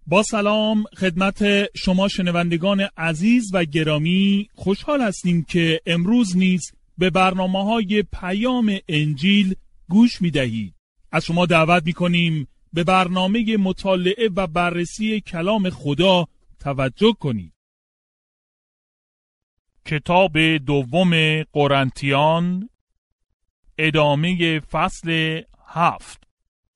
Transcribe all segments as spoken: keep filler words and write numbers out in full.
با سلام خدمت شما شنوندگان عزیز و گرامی، خوشحال هستیم که امروز نیز به برنامه‌های پیام انجیل گوش می‌دهید. از شما دعوت می‌کنیم به برنامه مطالعه و بررسی کلام خدا توجه کنید. کتاب دوم قرنتیان، ادامه فصل هفت.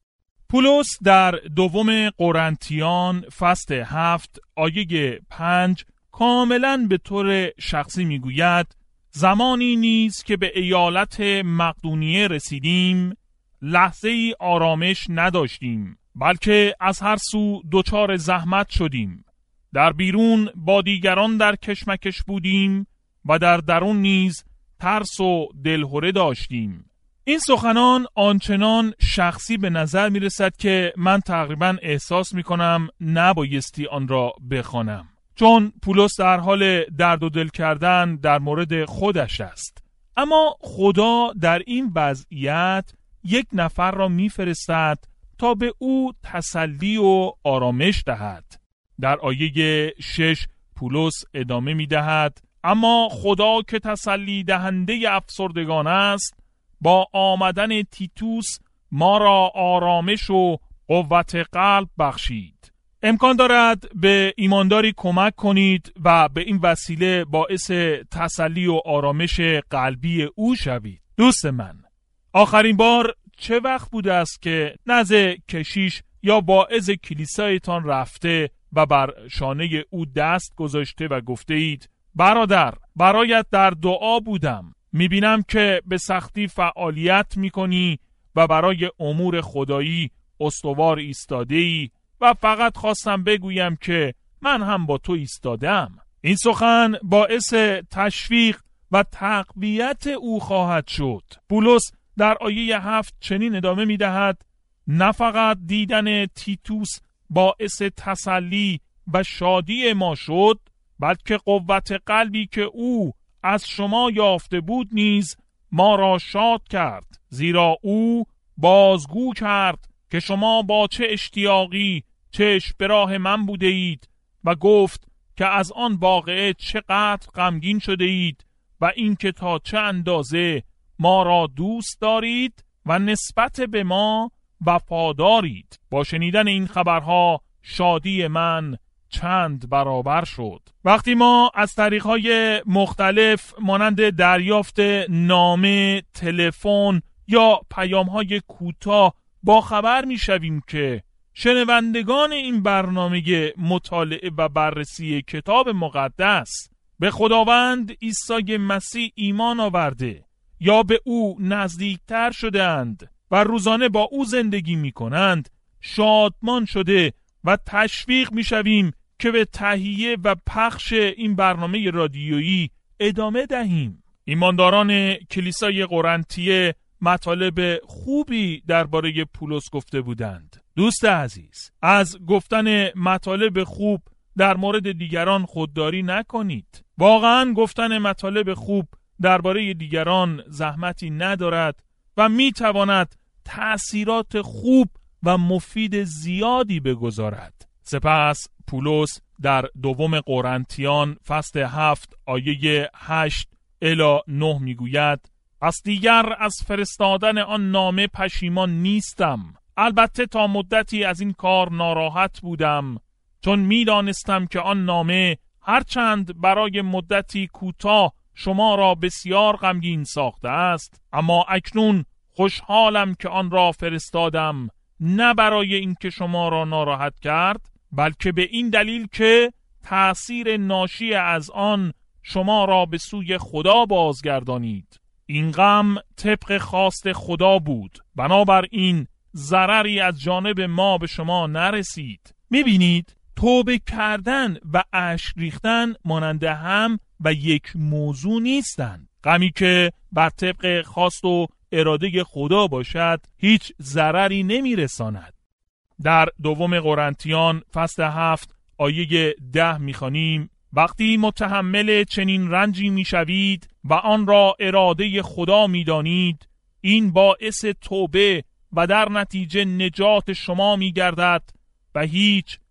پولس در دوم قرنتیان فصل هفت آیه پنج کاملا به طور شخصی میگوید: زمانی نیست که به ایالت مقدونیه رسیدیم لحظه ای آرامش نداشتیم، بلکه از هر سو دچار زحمت شدیم. در بیرون با دیگران در کشمکش بودیم و در درون نیز ترس و دلهره داشتیم. این سخنان آنچنان شخصی به نظر می رسد که من تقریبا احساس می کنم نبایستی آن را بخوانم، چون پولس در حال درد و دل کردن در مورد خودش است. اما خدا در این وضعیت یک نفر را می فرستد تا به او تسلی و آرامش دهد. در آیه شش پولس ادامه می دهد: اما خدا که تسلی دهنده افسردگان است، با آمدن تیتوس ما را آرامش و قوت قلب بخشید. امکان دارد به ایمانداری کمک کنید و به این وسیله باعث تسلی و آرامش قلبی او شوید. دوست من، آخرین بار چه وقت بوده است که نزد کشیش یا واعظ کلیسایتان رفته و بر شانه او دست گذاشته و گفته اید: برادر، برایت در دعا بودم، میبینم که به سختی فعالیت میکنی و برای امور خدایی استوار ایستاده‌ای و فقط خواستم بگویم که من هم با تو ایستادم. این سخن باعث تشویق و تقویت او خواهد شد. پولس در آیه هفت چنین ادامه میدهد: نه فقط دیدن تیتوس باعث تسلی و شادی ما شد، بلکه قوت قلبی که او از شما یافته بود نیز ما را شاد کرد، زیرا او بازگو کرد که شما با چه اشتیاقی چشم به راه من بوده اید و گفت که از آن واقعه چقدر غمگین شده اید و اینکه تا چه اندازه ما را دوست دارید و نسبت به ما وفادارید. با شنیدن این خبرها شادی من چند برابر شد. وقتی ما از طریق‌های مختلف مانند دریافت نامه، تلفن یا پیام‌های کوتاه با خبر می‌شویم که شنوندگان این برنامه مطالعه و بررسی کتاب مقدس به خداوند عیسی مسیح ایمان آورده یا به او نزدیکتر شدند و روزانه با او زندگی می‌کنند، شادمان شده و تشویق می‌شویم که به تهیه و پخش این برنامه رادیویی ادامه دهیم. ایمانداران کلیسای قرنتیه مطالب خوبی درباره پولس گفته بودند. دوست عزیز، از گفتن مطالب خوب در مورد دیگران خودداری نکنید. واقعاً گفتن مطالب خوب درباره دیگران زحمتی ندارد و میتواند تأثیرات خوب و مفید زیادی بگذارد. سپس پولس در دوم قرنتیان فصل هفت آیه هشت الی نه میگوید: پس دیگر از فرستادن آن نامه پشیمان نیستم، البته تا مدتی از این کار ناراحت بودم، چون میدانستم که آن نامه هرچند برای مدتی کوتاه شما را بسیار غمگین ساخته است، اما اکنون خوشحالم که آن را فرستادم، نه برای اینکه شما را ناراحت کرد، بلکه به این دلیل که تأثیر ناشی از آن شما را به سوی خدا بازگردانید. این غم طبق خواست خدا بود، بنابراین ضرری از جانب ما به شما نرسید. میبینید توبه کردن و اشک ریختن مانند هم و یک موضوع نیستند. غمی که بر طبق خواست و اراده خدا باشد هیچ ضرری نمیرساند. در دوم قرنتیان فصل هفت آیه ده میخوانیم: وقتی متحمل چنین رنجی میشوید و آن را اراده خدا میدانید، این باعث توبه و در نتیجه نجات شما میگردد و هیچ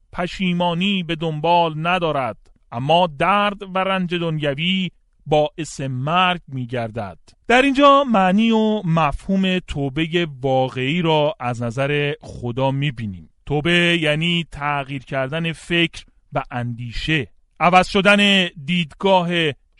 پشیمانی به دنبال ندارد، اما درد و رنج دنیوی باعث مرگ می گردد. در اینجا معنی و مفهوم توبه واقعی را از نظر خدا می بینیم. توبه یعنی تغییر کردن فکر و اندیشه، عوض شدن دیدگاه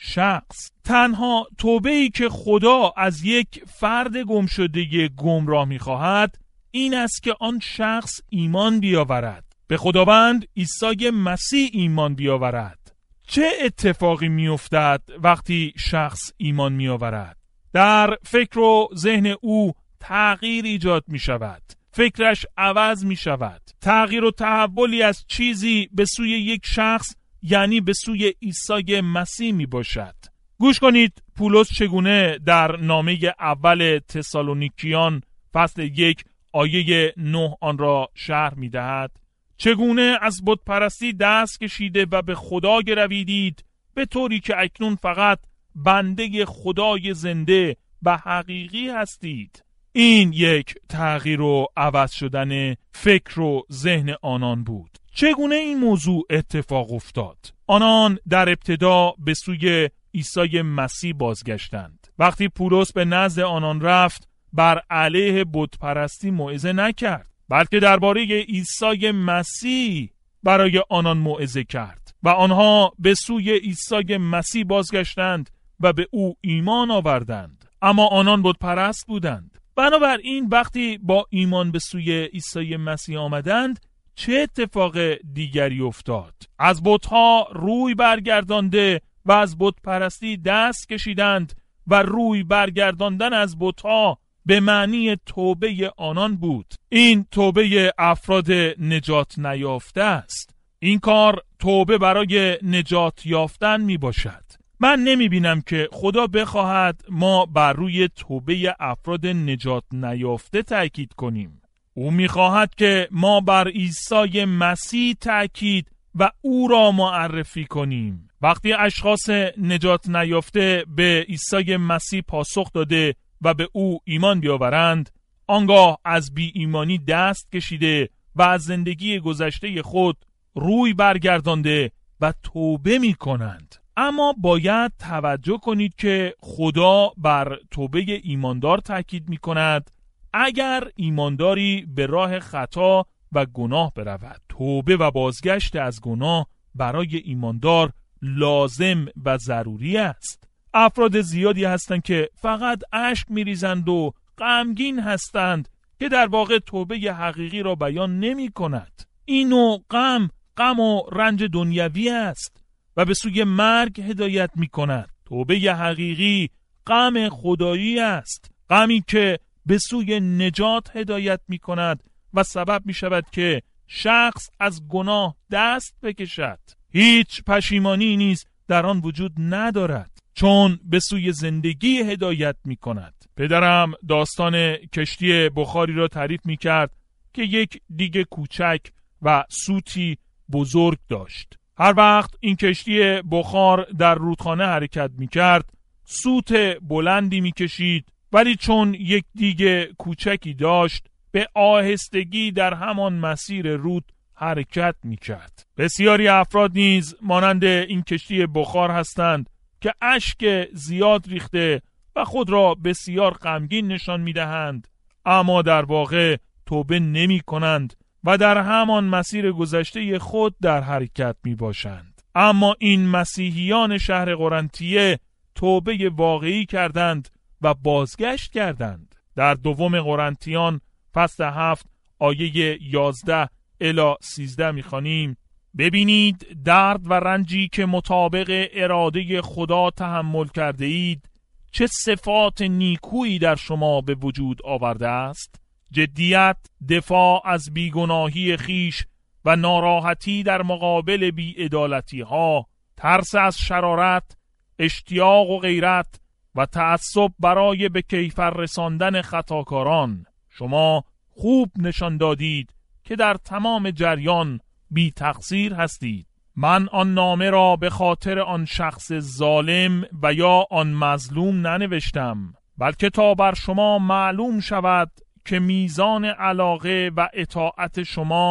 شخص. تنها توبه‌ای که خدا از یک فرد گمشده گمراه می‌خواهد این است که آن شخص ایمان بیاورد، به خداوند عیسی مسیح ایمان بیاورد. چه اتفاقی می‌افتد وقتی شخص ایمان می‌آورد؟ در فکر و ذهن او تغییر ایجاد می‌شود. فکرش عوض می‌شود. تغییر و تحولی از چیزی به سوی یک شخص یعنی به سوی عیسی مسیح می باشد. گوش کنید پولس چگونه در نامه اول تسالونیکیان فصل یک آیه نه آن را شرح می دهد. چگونه از بت پرستی دست کشیده و به خدا گرویدید، به طوری که اکنون فقط بنده خدای زنده و حقیقی هستید. این یک تغییر و عوض شدن فکر و ذهن آنان بود. چگونه این موضوع اتفاق افتاد؟ آنان در ابتدا به سوی عیسی مسیح بازگشتند. وقتی پولس به نزد آنان رفت، بر علیه بت پرستی موعظه نکرد، بلکه درباره عیسی مسیح برای آنان موعظه کرد و آنها به سوی عیسی مسیح بازگشتند و به او ایمان آوردند. اما آنان بت پرست بودند. بنابراین وقتی با ایمان به سوی عیسی مسیح آمدند، چه اتفاق دیگری افتاد؟ از بت‌ها روی برگردانده و از بت پرستی دست کشیدند و روی برگرداندن از بت‌ها به معنی توبه آنان بود. این توبه افراد نجات نیافته است. این کار توبه برای نجات یافتن می باشد. من نمی بینم که خدا بخواهد ما بر روی توبه افراد نجات نیافته تأکید کنیم. او می‌خواهد که ما بر عیسی مسیح تأکید و او را معرفی کنیم. وقتی اشخاص نجات نیافته به عیسی مسیح پاسخ داده و به او ایمان بیاورند، آنگاه از بی ایمانی دست کشیده و از زندگی گذشته خود روی برگردانده و توبه می کنند. اما باید توجه کنید که خدا بر توبه ایماندار تأکید می کند اگر ایمانداری به راه خطا و گناه برود. توبه و بازگشت از گناه برای ایماندار لازم و ضروری است. افراد زیادی هستند که فقط اشک می‌ریزند و غمگین هستند که در واقع توبه حقیقی را بیان نمی کند. این نوع غم غم و رنج دنیوی است و به سوی مرگ هدایت می کند. توبه حقیقی غم خدایی است، غمی که به سوی نجات هدایت می کند و سبب می شود که شخص از گناه دست بکشد. هیچ پشیمانی نیز در آن وجود ندارد، چون به سوی زندگی هدایت می کند. پدرم داستان کشتی بخاری را تعریف می کرد که یک دیگ کوچک و سوتی بزرگ داشت. هر وقت این کشتی بخار در رودخانه حرکت می کرد، سوت بلندی می کشید، ولی چون یک دیگ کوچکی داشت، به آهستگی در همان مسیر رود حرکت می کرد. بسیاری افراد نیز مانند این کشتی بخار هستند که اشک زیاد ریخته و خود را بسیار غمگین نشان می دهند، اما در واقع توبه نمی کنند و در همان مسیر گذشته خود در حرکت می باشند. اما این مسیحیان شهر قرنطیه توبه واقعی کردند و بازگشت کردند. در دوم قرنتیان فصل هفت آیه یازده الی سیزده می‌خوانیم: ببینید درد و رنجی که مطابق اراده خدا تحمل کرده اید چه صفات نیکویی در شما به وجود آورده است. جدیت، دفاع از بیگناهی خیش و ناراحتی در مقابل بی‌عدالتی ها، ترس از شرارت، اشتیاق و غیرت و تعصب برای به کیفر رساندن خطاکاران. شما خوب نشان دادید که در تمام جریان بی تقصیر هستید. من آن نامه را به خاطر آن شخص ظالم و یا آن مظلوم ننوشتم، بلکه تا بر شما معلوم شود که میزان علاقه و اطاعت شما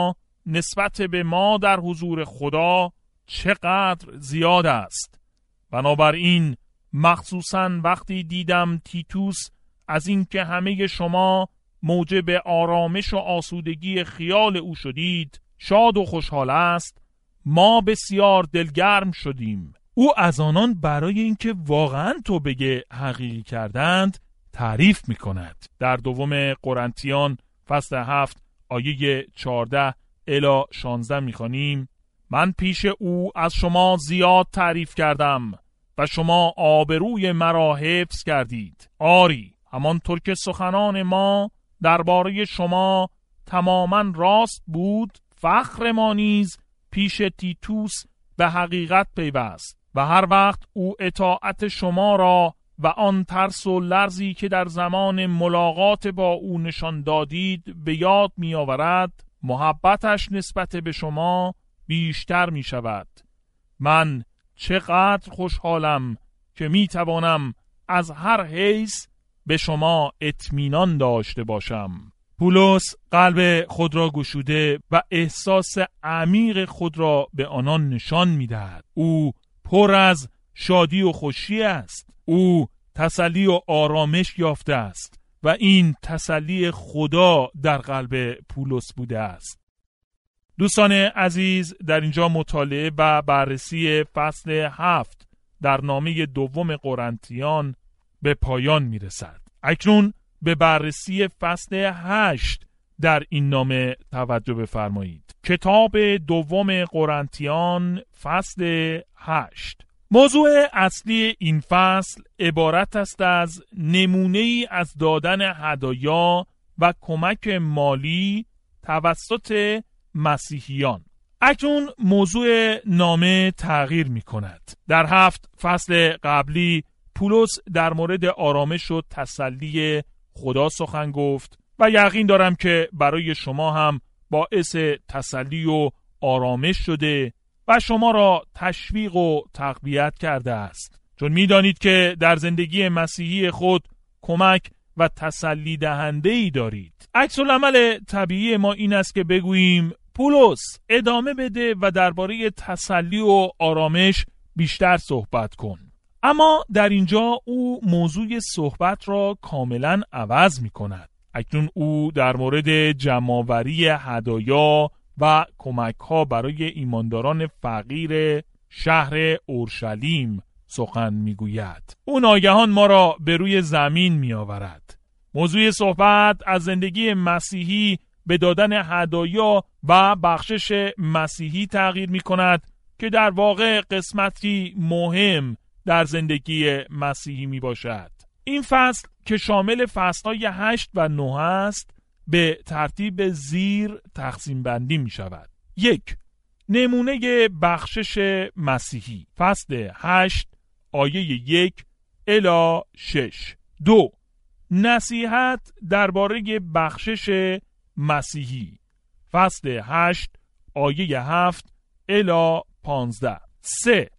نسبت به ما در حضور خدا چقدر زیاد است. بنابراین مخصوصاً وقتی دیدم تیتوس از اینکه همه شما موجب آرامش و آسودگی خیال او شدید شاد و خوشحال است، ما بسیار دلگرم شدیم. او از آنان برای اینکه واقعاً توبه حقیقی کردند تعریف می کند. در دوم قرنتیان فصل هفت آیه چهارده الی شانزده می خوانیم: من پیش او از شما زیاد تعریف کردم و شما آبروی مرا حفظ کردید. آری، همانطور که سخنان ما درباره شما تماما راست بود، فخر ما نیز پیش تیتوس به حقیقت پیوست و هر وقت او اطاعت شما را و آن ترس و لرزی که در زمان ملاقات با او نشان دادید به یاد می آورد، محبتش نسبت به شما بیشتر می شود. من چقدر خوشحالم که می توانم از هر حیث به شما اطمینان داشته باشم. پولس قلب خود را گشوده و احساس عمیق خود را به آنان نشان می دهد. او پر از شادی و خوشی است. او تسلی و آرامش یافته است و این تسلی خدا در قلب پولس بوده است. دوستان عزیز، در اینجا مطالعه و بررسی فصل هفت در نامه دوم قرنتیان به پایان می رسد. اکنون به بررسی فصل هشت در این نامه توجه بفرمایید. کتاب دوم قرنتیان فصل هشت. موضوع اصلی این فصل عبارت است از نمونه ای از دادن هدایا و کمک مالی توسط مسیحیان. اکنون موضوع نامه تغییر می کند. در هفت فصل قبلی پولس در مورد آرامش و تسلی خدا سخن گفت و یقین دارم که برای شما هم باعث تسلی و آرامش شده و شما را تشویق و تقویت کرده است، چون می دانید که در زندگی مسیحی خود کمک و تسلی دهنده ای دارید. عکس العمل طبیعی ما این است که بگوییم پولس ادامه بده و درباره تسلی و آرامش بیشتر صحبت کن. اما در اینجا او موضوع صحبت را کاملا عوض می کند. اکنون او در مورد جمع‌آوری هدایا و کمک‌ها برای ایمانداران فقیر شهر اورشلیم سخن می‌گوید. او ناگهان ما را به روی زمین می‌آورد. موضوع صحبت از زندگی مسیحی به دادن هدایا و بخشش مسیحی تغییر می‌کند که در واقع قسمتی مهم در زندگی مسیحی میباشد. این فصل که شامل فصل‌های هشت و نه است به ترتیب زیر تقسیم بندی می شود. یک، نمونه بخشش مسیحی، فصل هشت آیه یک الی شش. دو، نصیحت درباره بخشش مسیحی، فصل هشت آیه هفت الی پانزده. سه،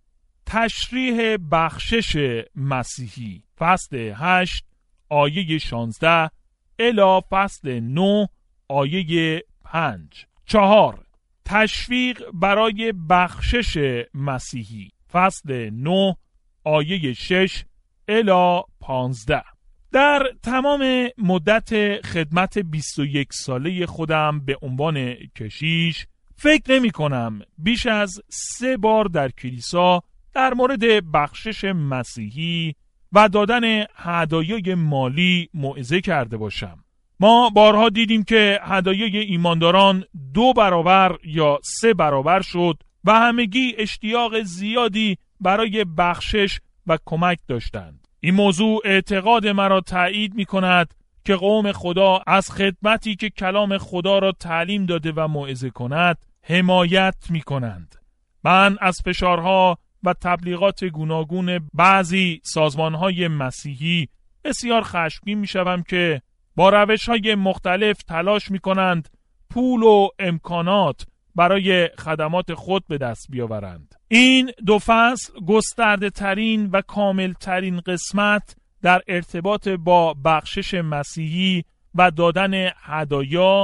تشریح بخشش مسیحی، فصل هشت آیه شانزده الی فصل نه آیه پنج. چهار، تشویق برای بخشش مسیحی، فصل نه آیه شش الی پانزده. در تمام مدت خدمت بیست و یک ساله خودم به عنوان کشیش فکر نمی کنم بیش از سه بار در کلیسا در مورد بخشش مسیحی و دادن هدایای مالی موعظه کرده باشم. ما بارها دیدیم که هدایای ایمانداران دو برابر یا سه برابر شد و همگی اشتیاق زیادی برای بخشش و کمک داشتند. این موضوع اعتقاد مرا تایید می کند که قوم خدا از خدمتی که کلام خدا را تعلیم داده و موعظه کند حمایت می کنند. من از فشارها و تبلیغات گوناگون بعضی سازمانهای مسیحی بسیار خشمگین می شوم که با روش‌های مختلف تلاش می کنند پول و امکانات برای خدمات خود به دست بیاورند. این دو فصل گسترده ترین و کامل ترین قسمت در ارتباط با بخشش مسیحی و دادن هدایا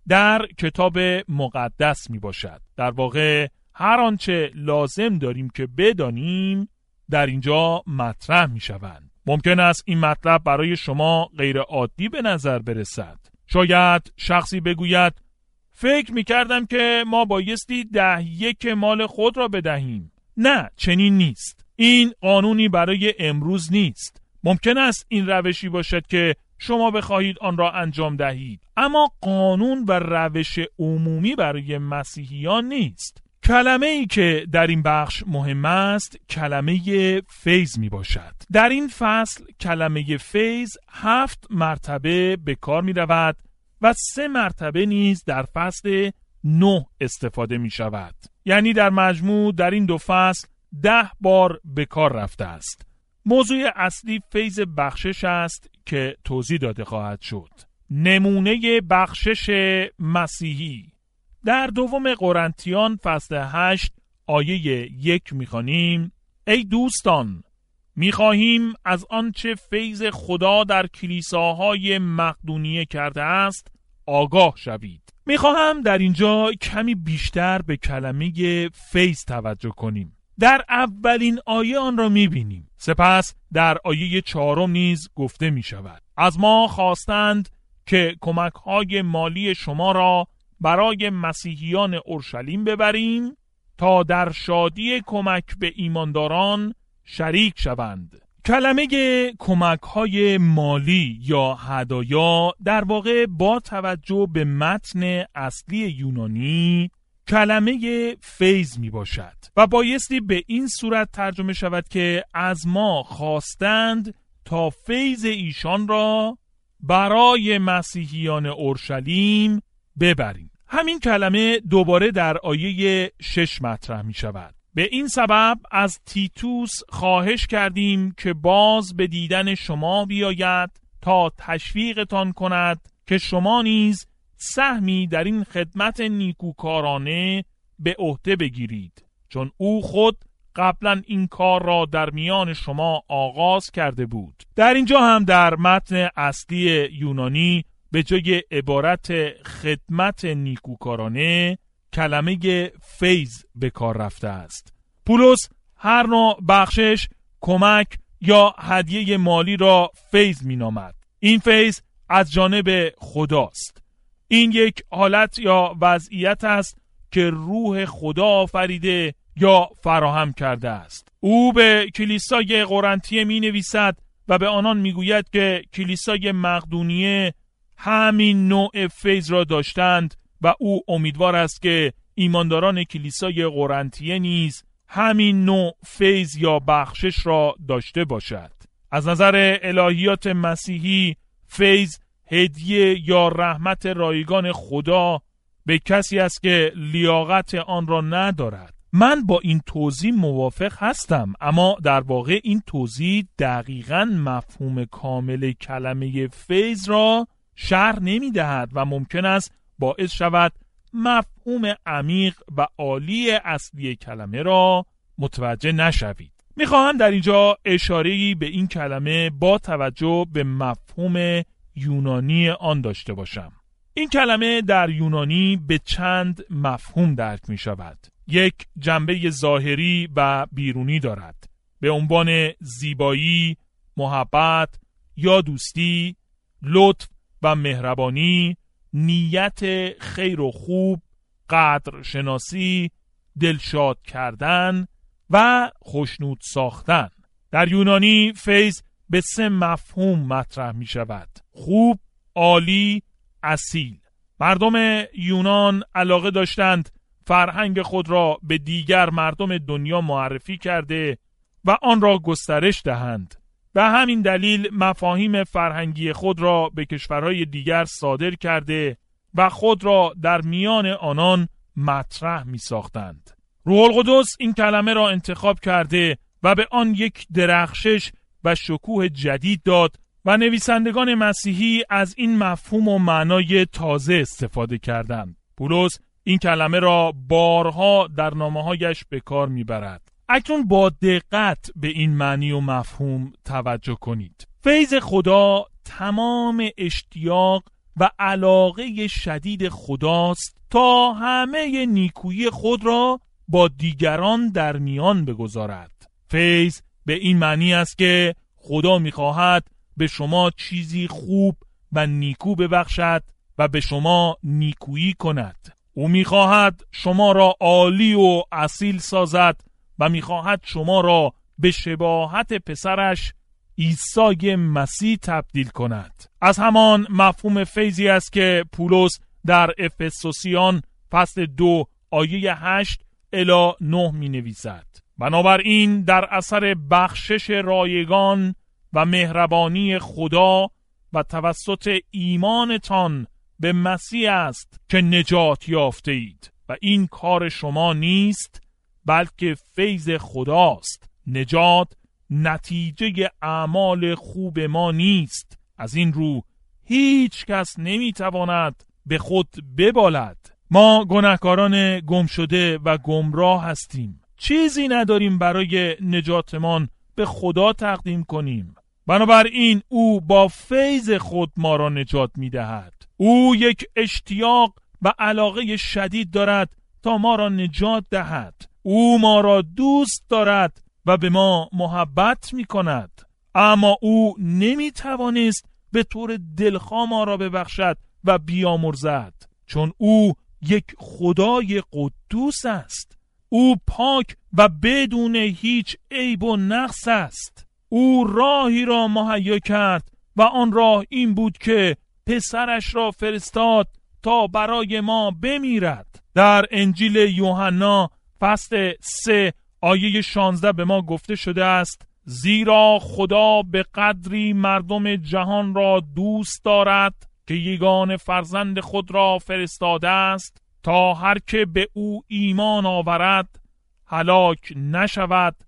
در کتاب مقدس می باشد. در واقع هر آنچه لازم داریم که بدانیم در اینجا مطرح می شوند. ممکن است این مطلب برای شما غیر عادی به نظر برسد. شاید شخصی بگوید فکر می کردم که ما بایستی ده یک مال خود را بدهیم. نه، چنین نیست. این قانونی برای امروز نیست. ممکن است این روشی باشد که شما بخواهید آن را انجام دهید، اما قانون و روش عمومی برای مسیحیان نیست. کلمه ای که در این بخش مهم است کلمه فیض می باشد. در این فصل کلمه فیض هفت مرتبه به کار می رود و سه مرتبه نیز در فصل نه استفاده می شود. یعنی در مجموع در این دو فصل ده بار به کار رفته است. موضوع اصلی فیض بخشش است که توضیح داده خواهد شد. نمونه بخشش مسیحی. در دوم قرنتیان فصل هشت آیه یک می‌خوانیم: ای دوستان، می‌خواهیم از آنچه فیض خدا در کلیساهای مقدونیه کرده است آگاه شوید. می‌خواهم در اینجا کمی بیشتر به کلمه فیض توجه کنیم. در اولین آیه آن را می‌بینیم. سپس در آیه چهارم نیز گفته می‌شود: از ما خواستند که کمک‌های مالی شما را برای مسیحیان اورشلیم ببریم تا در شادی کمک به ایمانداران شریک شوند. کلمه کمک‌های مالی یا هدایا در واقع با توجه به متن اصلی یونانی کلمه فیض می باشد و بایستی به این صورت ترجمه شود که از ما خواستند تا فیض ایشان را برای مسیحیان اورشلیم ببریم. همین کلمه دوباره در آیه شش مطرح می شود. به این سبب از تیتوس خواهش کردیم که باز به دیدن شما بیاید تا تشویقتان کند که شما نیز سهمی در این خدمت نیکوکارانه به عهده بگیرید، چون او خود قبلا این کار را در میان شما آغاز کرده بود. در اینجا هم در متن اصلی یونانی به جای عبارت خدمت نیکوکارانه کلمه فیض به کار رفته است. پولس هر نوع بخشش، کمک یا هدیه مالی را فیض می نامد. این فیض از جانب خداست. این یک حالت یا وضعیت است که روح خدا آفریده یا فراهم کرده است. او به کلیسای قرنتیه می نویسد و به آنان می گوید که کلیسای مقدونیه همین نوع فیض را داشتند و او امیدوار است که ایمانداران کلیسای قرنتیه نیز همین نوع فیض یا بخشش را داشته باشد. از نظر الهیات مسیحی فیض هدیه یا رحمت رایگان خدا به کسی است که لیاقت آن را ندارد. من با این توضیح موافق هستم، اما در واقع این توضیح دقیقاً مفهوم کامل کلمه فیض را شرح نمی دهد و ممکن است باعث شود مفهوم عمیق و عالی اصلی کلمه را متوجه نشوید. میخواهم در اینجا اشاره‌ای به این کلمه با توجه به مفهوم یونانی آن داشته باشم. این کلمه در یونانی به چند مفهوم درک می شود. یک، جنبه ظاهری و بیرونی دارد، به عنوان زیبایی، محبت یا دوستی، لطف و مهربانی، نیت خیر و خوب، قدر شناسی، دلشاد کردن و خوشنود ساختن. در یونانی فیض به سه مفهوم مطرح می شود: خوب، عالی، اصیل. مردم یونان علاقه داشتند فرهنگ خود را به دیگر مردم دنیا معرفی کرده و آن را گسترش دهند. به همین دلیل مفاهیم فرهنگی خود را به کشورهای دیگر صادر کرده و خود را در میان آنان مطرح می ساختند. روح القدس این کلمه را انتخاب کرده و به آن یک درخشش و شکوه جدید داد و نویسندگان مسیحی از این مفهوم و معنای تازه استفاده کردند. پولس این کلمه را بارها در نامه‌هایش به کار می‌برد. اکنون با دقت به این معنی و مفهوم توجه کنید. فیض خدا تمام اشتیاق و علاقه شدید خداست تا همه نیکویی خود را با دیگران در میان بگذارد. فیض به این معنی است که خدا می‌خواهد به شما چیزی خوب و نیکو ببخشد و به شما نیکویی کند. او می‌خواهد شما را عالی و اصیل سازد و می‌خواهد شما را به شباهت پسرش عیسی مسیح تبدیل کند. از همان مفهوم فیضی است که پولس در افسوسیان فصل دو آیه هشت الی نه می نویسد. بنابراین در اثر بخشش رایگان و مهربانی خدا و توسط ایمانتان به مسیح است که نجات یافته اید و این کار شما نیست بلکه فیض خداست. نجات نتیجه اعمال خوب ما نیست. از این رو هیچ کس نمیتواند به خود ببالد. ما گناهکاران گم شده و گمراه هستیم. چیزی نداریم برای نجاتمان به خدا تقدیم کنیم. بنابراین او با فیض خود ما را نجات میدهد. او یک اشتیاق و علاقه شدید دارد تا ما را نجات دهد. او ما را دوست دارد و به ما محبت می کند. اما او نمی توانست به طور دلخواه ما را ببخشد و بیامرزد، چون او یک خدای قدوس است. او پاک و بدون هیچ عیب و نقص است. او راهی را مهیا کرد و آن راه این بود که پسرش را فرستاد تا برای ما بمیرد. در انجیل یوحنا فصل سه آیه شانزده به ما گفته شده است: زیرا خدا به قدری مردم جهان را دوست دارد که یگانه فرزند خود را فرستاده است تا هر که به او ایمان آورد هلاک نشود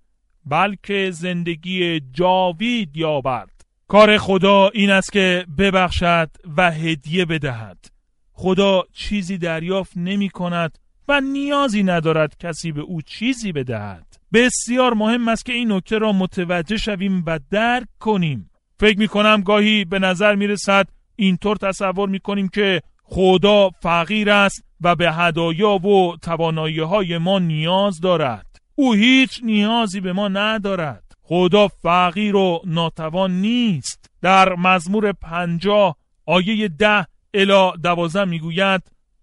بلکه زندگی جاوید یابد. کار خدا این است که ببخشد و هدیه بدهد. خدا چیزی دریافت نمی کند و نیازی ندارد کسی به او چیزی بدهد. بسیار مهم است که این نکته را متوجه شویم و درک کنیم. فکر می کنم گاهی به نظر می رسد اینطور تصور می کنیم که خدا فقیر است و به هدایا و توانایی های ما نیاز دارد. او هیچ نیازی به ما ندارد. خدا فقیر و ناتوان نیست. در مزمور پنجاه آیه ده الی دوازده می گوید: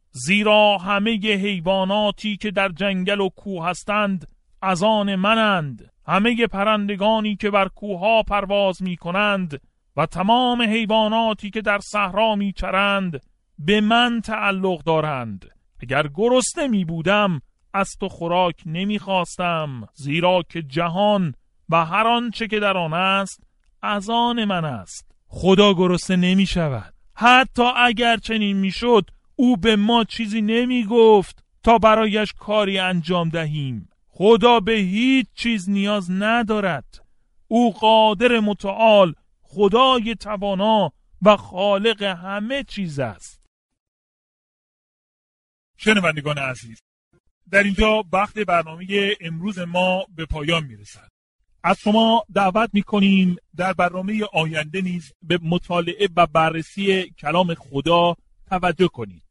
زیرا همه حیواناتی که در جنگل و کوه هستند از آن منند، همه پرندگانی که بر کوه‌ها پرواز می کنند و تمام حیواناتی که در صحرا می چرند به من تعلق دارند. اگر گرسنه می بودم از تو خوراک نمی خواستم، زیرا که جهان و هر آنچه که در آن است از آن من است. خدا گرسنه نمی شود. حتی اگر چنین می شد او به ما چیزی نمی گفت تا برایش کاری انجام دهیم. خدا به هیچ چیز نیاز ندارد. او قادر متعال، خدای توانا و خالق همه چیز است. شنوندگان عزیز، در اینجا وقت برنامه امروز ما به پایان میرسد. از شما دعوت میکنیم در برنامه آینده نیز به مطالعه و بررسی کلام خدا توجه کنید.